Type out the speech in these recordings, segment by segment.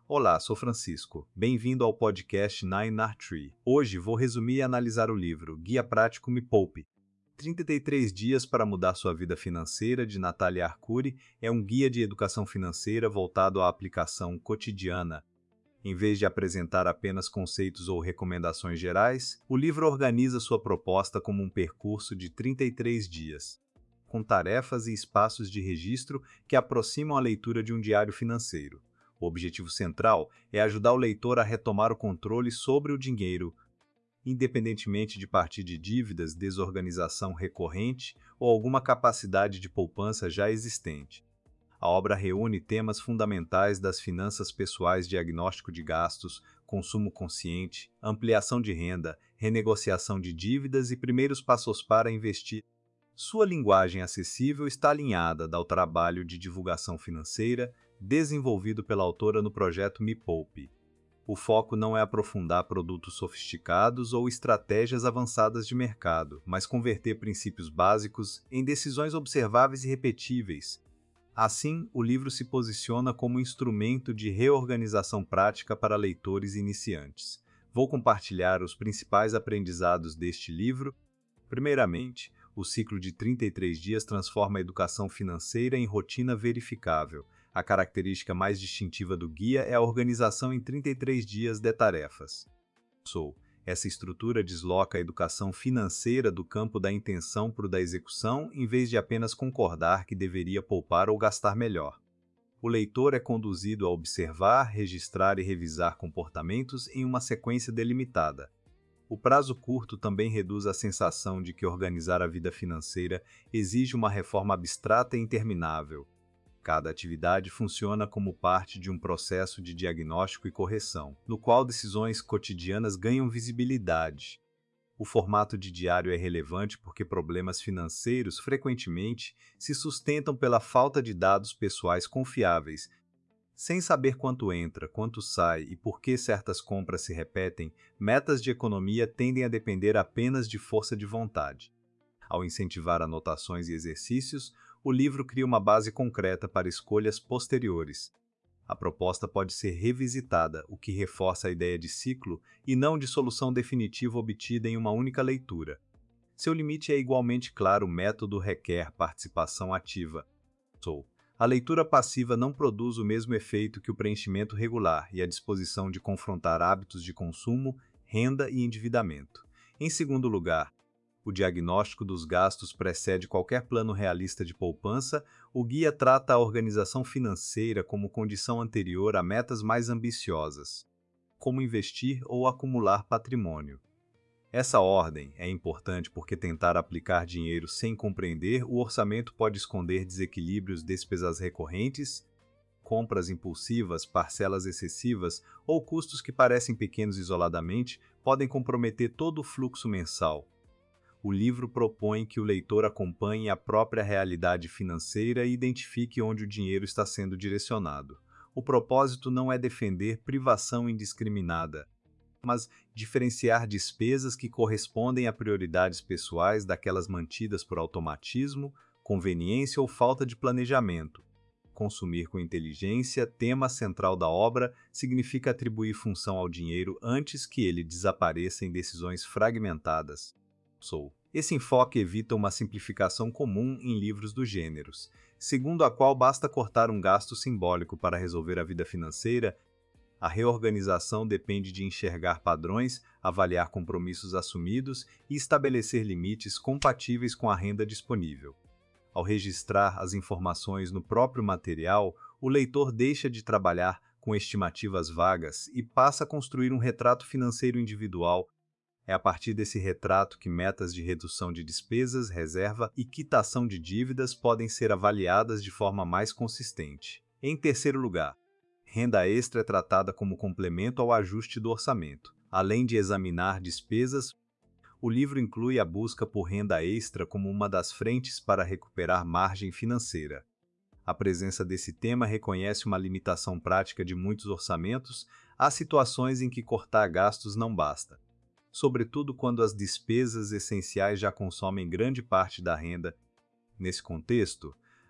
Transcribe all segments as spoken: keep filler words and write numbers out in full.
Olá, sou Francisco. Bem-vindo ao podcast Nine R Tree. Hoje vou resumir e analisar o livro Guia Prático Me Poupe. trinta e três dias para mudar sua vida financeira, de Natália Arcuri, é um guia de educação financeira voltado à aplicação cotidiana. Em vez de apresentar apenas conceitos ou recomendações gerais, o livro organiza sua proposta como um percurso de trinta e três dias, com tarefas e espaços de registro que aproximam a leitura de um diário financeiro. O objetivo central é ajudar o leitor a retomar o controle sobre o dinheiro, independentemente de partir de dívidas, desorganização recorrente ou alguma capacidade de poupança já existente. A obra reúne temas fundamentais das finanças pessoais: diagnóstico de gastos, consumo consciente, ampliação de renda, renegociação de dívidas e primeiros passos para investir. Sua linguagem acessível está alinhada ao trabalho de divulgação financeira desenvolvido pela autora no projeto Me Poupe. O foco não é aprofundar produtos sofisticados ou estratégias avançadas de mercado, mas converter princípios básicos em decisões observáveis e repetíveis. Assim, o livro se posiciona como instrumento de reorganização prática para leitores iniciantes. Vou compartilhar os principais aprendizados deste livro. Primeiramente, o ciclo de trinta e três dias transforma a educação financeira em rotina verificável. A característica mais distintiva do guia é a organização em trinta e três dias de tarefas. Sou. Essa estrutura desloca a educação financeira do campo da intenção para o da execução, em vez de apenas concordar que deveria poupar ou gastar melhor. O leitor é conduzido a observar, registrar e revisar comportamentos em uma sequência delimitada. O prazo curto também reduz a sensação de que organizar a vida financeira exige uma reforma abstrata e interminável. Cada atividade funciona como parte de um processo de diagnóstico e correção, no qual decisões cotidianas ganham visibilidade. O formato de diário é relevante porque problemas financeiros frequentemente se sustentam pela falta de dados pessoais confiáveis. Sem saber quanto entra, quanto sai e por que certas compras se repetem, metas de economia tendem a depender apenas de força de vontade. Ao incentivar anotações e exercícios, o livro cria uma base concreta para escolhas posteriores. A proposta pode ser revisitada, o que reforça a ideia de ciclo e não de solução definitiva obtida em uma única leitura. Seu limite é igualmente claro: o método requer participação ativa. Sou. A leitura passiva não produz o mesmo efeito que o preenchimento regular e a disposição de confrontar hábitos de consumo, renda e endividamento. Em segundo lugar, o diagnóstico dos gastos precede qualquer plano realista de poupança. O guia trata a organização financeira como condição anterior a metas mais ambiciosas, como investir ou acumular patrimônio. Essa ordem é importante porque tentar aplicar dinheiro sem compreender o orçamento pode esconder desequilíbrios, despesas recorrentes, compras impulsivas, parcelas excessivas ou custos que parecem pequenos isoladamente podem comprometer todo o fluxo mensal. O livro propõe que o leitor acompanhe a própria realidade financeira e identifique onde o dinheiro está sendo direcionado. O propósito não é defender privação indiscriminada, mas diferenciar despesas que correspondem a prioridades pessoais daquelas mantidas por automatismo, conveniência ou falta de planejamento. Consumir com inteligência, tema central da obra, significa atribuir função ao dinheiro antes que ele desapareça em decisões fragmentadas. Sou. Esse enfoque evita uma simplificação comum em livros do gênero, segundo a qual basta cortar um gasto simbólico para resolver a vida financeira. A reorganização depende de enxergar padrões, avaliar compromissos assumidos e estabelecer limites compatíveis com a renda disponível. Ao registrar as informações no próprio material, o leitor deixa de trabalhar com estimativas vagas e passa a construir um retrato financeiro individual. É a partir desse retrato que metas de redução de despesas, reserva e quitação de dívidas podem ser avaliadas de forma mais consistente. Em terceiro lugar, renda extra é tratada como complemento ao ajuste do orçamento. Além de examinar despesas, o livro inclui a busca por renda extra como uma das frentes para recuperar margem financeira. A presença desse tema reconhece uma limitação prática de muitos orçamentos. Há situações em que cortar gastos não basta, sobretudo quando as despesas essenciais já consomem grande parte da renda. Nesse contexto,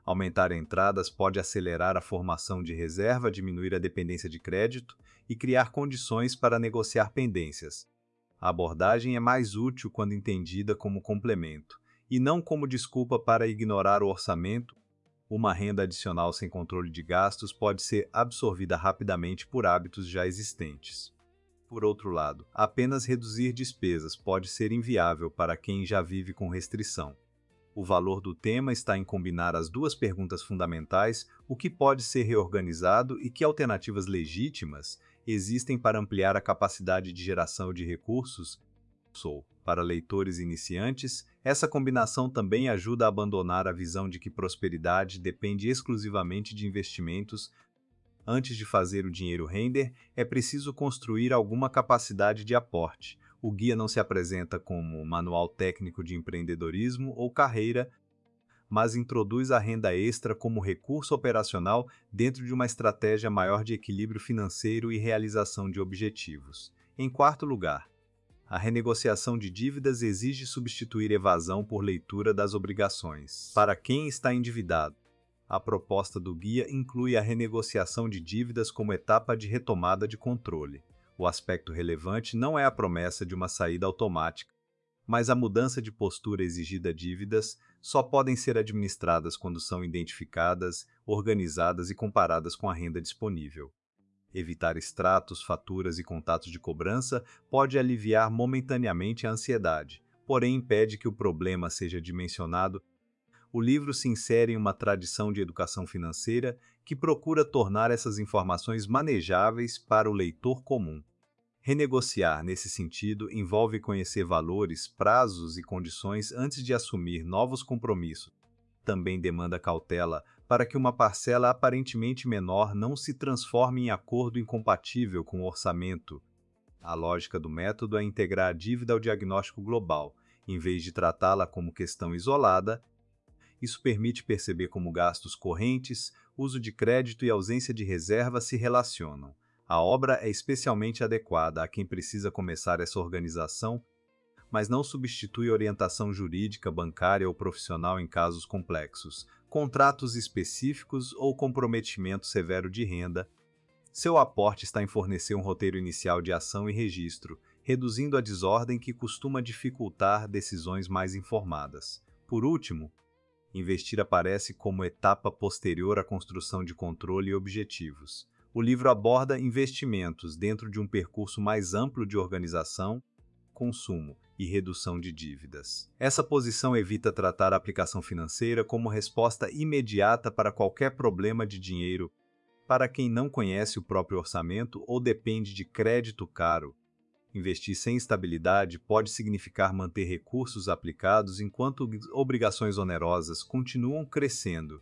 Aumentar entradas pode acelerar a formação de reserva, diminuir a dependência de crédito e criar condições para negociar pendências. A abordagem é mais útil quando entendida como complemento, e não como desculpa para ignorar o orçamento. Uma renda adicional sem controle de gastos pode ser absorvida rapidamente por hábitos já existentes. Por outro lado, apenas reduzir despesas pode ser inviável para quem já vive com restrição. O valor do tema está em combinar as duas perguntas fundamentais: o que pode ser reorganizado e que alternativas legítimas existem para ampliar a capacidade de geração de recursos. Sou. Para leitores iniciantes, essa combinação também ajuda a abandonar a visão de que prosperidade depende exclusivamente de investimentos. Antes de fazer o dinheiro render, é preciso construir alguma capacidade de aporte. O guia não se apresenta como manual técnico de empreendedorismo ou carreira, mas introduz a renda extra como recurso operacional dentro de uma estratégia maior de equilíbrio financeiro e realização de objetivos. Em quarto lugar, a renegociação de dívidas exige substituir evasão por leitura das obrigações. Para quem está endividado, a proposta do guia inclui a renegociação de dívidas como etapa de retomada de controle. O aspecto relevante não é a promessa de uma saída automática, mas a mudança de postura exigida. Dívidas só podem ser administradas quando são identificadas, organizadas e comparadas com a renda disponível. Evitar extratos, faturas e contatos de cobrança pode aliviar momentaneamente a ansiedade, porém impede que o problema seja dimensionado. O livro se insere em uma tradição de educação financeira que procura tornar essas informações manejáveis para o leitor comum. Renegociar, nesse sentido, envolve conhecer valores, prazos e condições antes de assumir novos compromissos. Também demanda cautela para que uma parcela aparentemente menor não se transforme em acordo incompatível com o orçamento. A lógica do método é integrar a dívida ao diagnóstico global, em vez de tratá-la como questão isolada. Isso permite perceber como gastos correntes, uso de crédito e ausência de reserva se relacionam. A obra é especialmente adequada a quem precisa começar essa organização, mas não substitui orientação jurídica, bancária ou profissional em casos complexos, contratos específicos ou comprometimento severo de renda. Seu aporte está em fornecer um roteiro inicial de ação e registro, reduzindo a desordem que costuma dificultar decisões mais informadas. Por último, investir aparece como etapa posterior à construção de controle e objetivos. O livro aborda investimentos dentro de um percurso mais amplo de organização, consumo e redução de dívidas. Essa posição evita tratar a aplicação financeira como resposta imediata para qualquer problema de dinheiro. Para quem não conhece o próprio orçamento ou depende de crédito caro, investir sem estabilidade pode significar manter recursos aplicados enquanto obrigações onerosas continuam crescendo.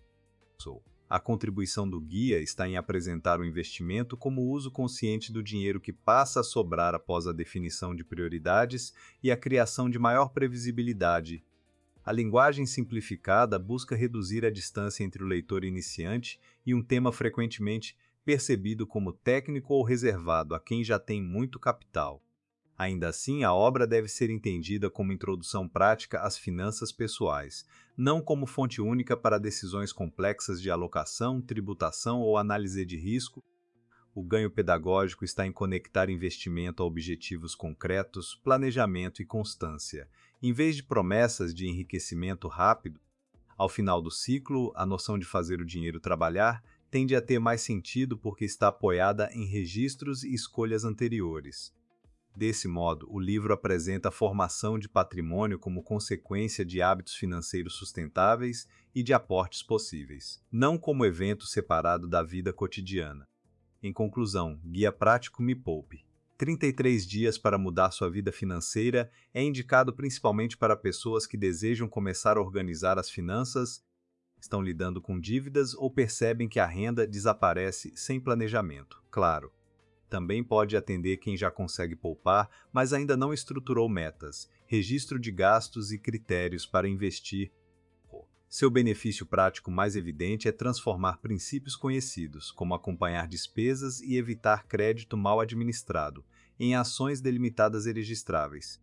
A contribuição do guia está em apresentar o investimento como uso consciente do dinheiro que passa a sobrar após a definição de prioridades e a criação de maior previsibilidade. A linguagem simplificada busca reduzir a distância entre o leitor iniciante e um tema frequentemente percebido como técnico ou reservado a quem já tem muito capital. Ainda assim, a obra deve ser entendida como introdução prática às finanças pessoais, não como fonte única para decisões complexas de alocação, tributação ou análise de risco. O ganho pedagógico está em conectar investimento a objetivos concretos, planejamento e constância, em vez de promessas de enriquecimento rápido. Ao final do ciclo, a noção de fazer o dinheiro trabalhar tende a ter mais sentido porque está apoiada em registros e escolhas anteriores. Desse modo, o livro apresenta a formação de patrimônio como consequência de hábitos financeiros sustentáveis e de aportes possíveis, não como evento separado da vida cotidiana. Em conclusão, Guia Prático Me Poupe. trinta e três dias para mudar sua vida financeira é indicado principalmente para pessoas que desejam começar a organizar as finanças, estão lidando com dívidas ou percebem que a renda desaparece sem planejamento. Claro, também pode atender quem já consegue poupar, mas ainda não estruturou metas, registro de gastos e critérios para investir. Seu benefício prático mais evidente é transformar princípios conhecidos, como acompanhar despesas e evitar crédito mal administrado, em ações delimitadas e registráveis.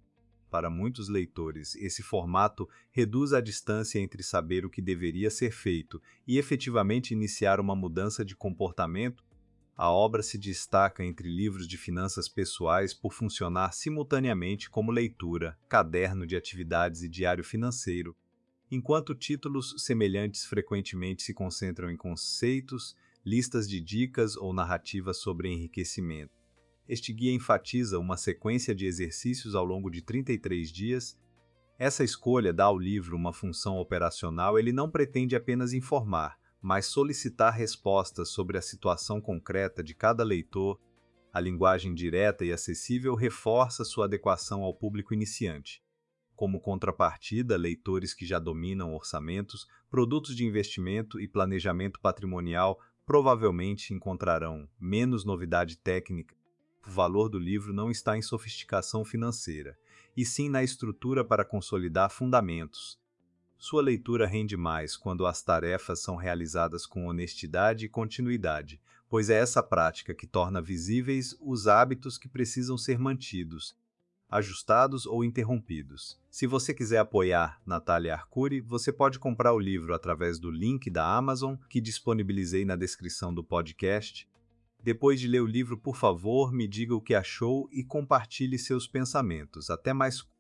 Para muitos leitores, esse formato reduz a distância entre saber o que deveria ser feito e efetivamente iniciar uma mudança de comportamento. A obra se destaca entre livros de finanças pessoais por funcionar simultaneamente como leitura, caderno de atividades e diário financeiro, enquanto títulos semelhantes frequentemente se concentram em conceitos, listas de dicas ou narrativas sobre enriquecimento. Este guia enfatiza uma sequência de exercícios ao longo de trinta e três dias. Essa escolha dá ao livro uma função operacional. Ele não pretende apenas informar, mas solicitar respostas sobre a situação concreta de cada leitor. A linguagem direta e acessível reforça sua adequação ao público iniciante. Como contrapartida, leitores que já dominam orçamentos, produtos de investimento e planejamento patrimonial provavelmente encontrarão menos novidade técnica. O valor do livro não está em sofisticação financeira, e sim na estrutura para consolidar fundamentos. Sua leitura rende mais quando as tarefas são realizadas com honestidade e continuidade, pois é essa prática que torna visíveis os hábitos que precisam ser mantidos, ajustados ou interrompidos. Se você quiser apoiar Natália Arcuri, você pode comprar o livro através do link da Amazon que disponibilizei na descrição do podcast. Depois de ler o livro, por favor, me diga o que achou e compartilhe seus pensamentos. Até mais.